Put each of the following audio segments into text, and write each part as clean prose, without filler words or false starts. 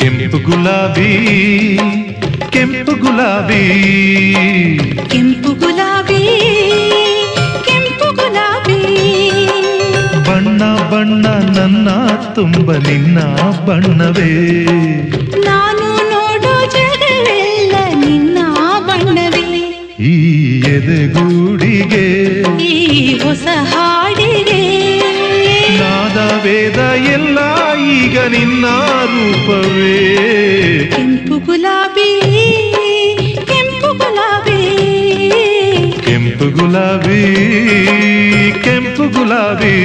ಕೆಂಪು ಗುಲಾಬಿ ಕೆಂಪು ಗುಲಾಬಿ ಕೆಂಪು ಗುಲಾಬಿ ಕೆಂಪು ಗುಲಾಬಿ ಬಣ್ಣ ಬಣ್ಣ ನನ್ನ ತುಂಬ ನಿನ್ನ ಬಣ್ಣವೇ ನಾನು ನೋಡೋ ಜಗವೆಲ್ಲ ನಿನ್ನ ಬಣ್ಣವೇ ಈ ಎದೆಗೂಡಿಗೆ ಈ ಹೊಸ ಹಾಡಿಗೆ ನಾದ ವೇದ ಎಲ್ಲ ಈಗ ನಿನ್ನ ರೂಪವೇ ಕೆಂಪು ಗುಲಾಬಿ ಕೆಂಪು ಗುಲಾಬಿ ಕೆಂಪು ಗುಲಾಬಿ ಕೆಂಪು ಗುಲಾಬಿ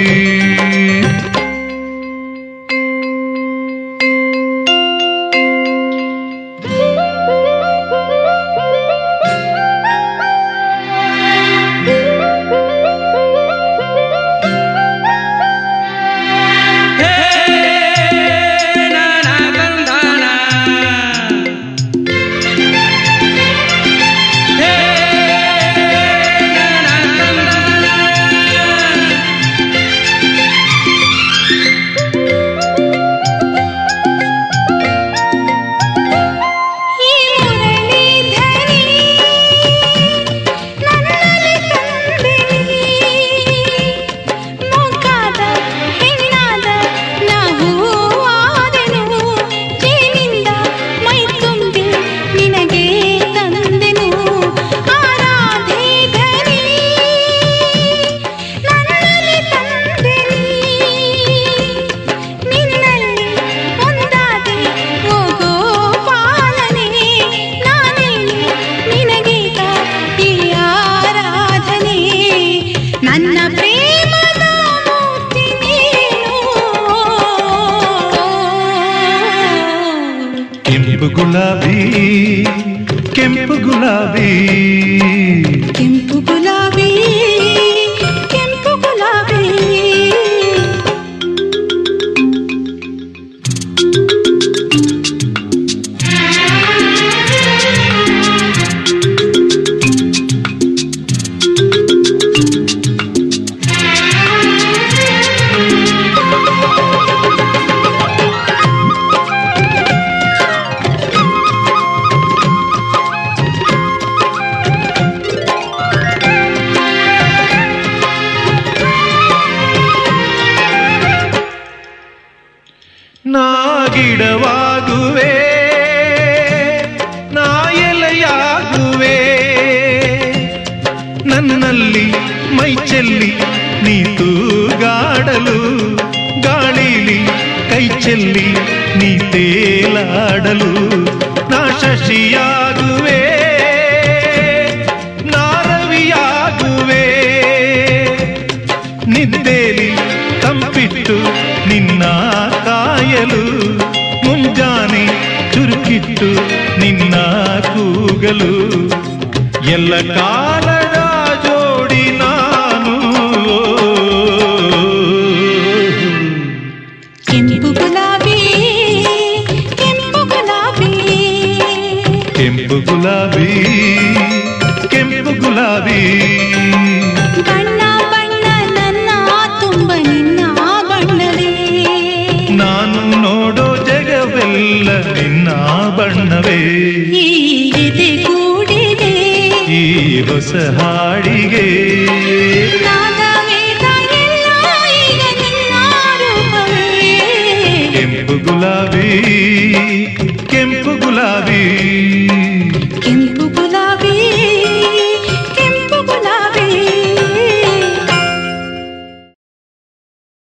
ಕೆಂಪು ಗುಲಾಬಿ ಕೆಂಪು ಗುಲಾಬಿ ಕೆಂಪು ಗುಲಾಬಿ ಕೆಂಪು ಗುಲಾಬಿ ನಾ ಗಿಡವಾಗುವೆ ನಾ ಎಲೆಯಾಗುವೆ ನನ್ನಲ್ಲಿ ಮೈ ಚೆಲ್ಲಿ ನೀ ತೂಗಾಡಲು ಗಾಳಿಲಿ ಕೈ ಚೆಲ್ಲಿ ನೀ ತೇಲಾಡಲು ನಾ ಶಶಿಯಾಗುವೆ ನಾ ರವಿಯಾಗುವೆ ನಿದ್ದೇಲಿ ತಂಪಿಟ್ಟು ನಿನ್ನ ಕಾಯಲು ಮುಂಜಾನೆ ಚುರುಕಿಟ್ಟು ನಿನ್ನ ಕೂಗಲು ಎಲ್ಲ ಕಾಲದ ಜೋಡಿ ನಾನು ಕೆಂಪು ಗುಲಾಬಿ ಕೆಂಪು ಗುಲಾಬಿ ಕೆಂಪು ಗುಲಾಬಿ ಕೆಂಪು ಗುಲಾಬಿ ಬಣ್ಣ ಬಣ್ಣ ನನ್ನ ತುಂಬ ನಿನ್ನ ಬಣ್ಣವೇ ನಾನು ನೋಡೋ ಜಗವೆಲ್ಲ ನಿನ್ನ ಬಣ್ಣವೇ ಈ ಎದೆಗೂಡಿಗೆ ಈ ಹೊಸ ಹಾಡಿಗೆ ನಾ